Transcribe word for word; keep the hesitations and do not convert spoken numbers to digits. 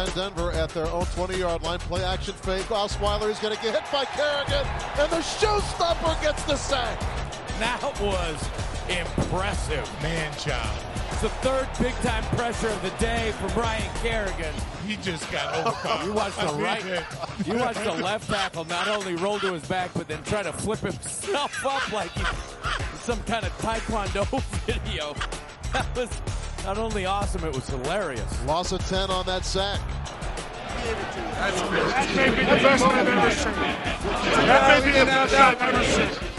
defend Denver at their own twenty-yard line. Play action fake. Osweiler is going to get hit by Kerrigan, and the showstopper gets the sack. That was impressive. Man child. It's the third big-time pressure of the day from Ryan Kerrigan. He just got overcome. You watched the right, you watched the left tackle not only roll to his back, but then try to flip himself up like he, some kind of Taekwondo video. That was not only awesome, it was hilarious. Loss of ten on that sack. That may be the best I've ever seen. That may be the best I've ever seen.